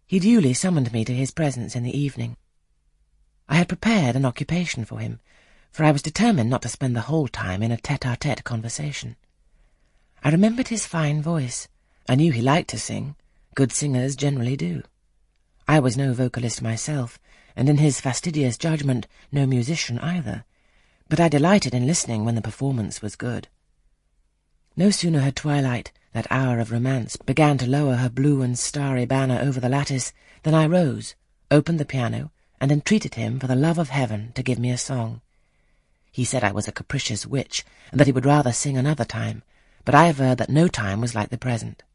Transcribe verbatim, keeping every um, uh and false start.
He duly summoned me to his presence in the evening. I had prepared an occupation for him, for I was determined not to spend the whole time in a tete-a-tete conversation. I remembered his fine voice. I knew he liked to sing. Good singers generally do. I was no vocalist myself, and in his fastidious judgment no musician either, but I delighted in listening when the performance was good. No sooner had twilight, that hour of romance, began to lower her blue and starry banner over the lattice than I rose, opened the piano, and entreated him for the love of heaven to give me a song. He said I was a capricious witch, and that he would rather sing another time, but I averred that no time was like the present.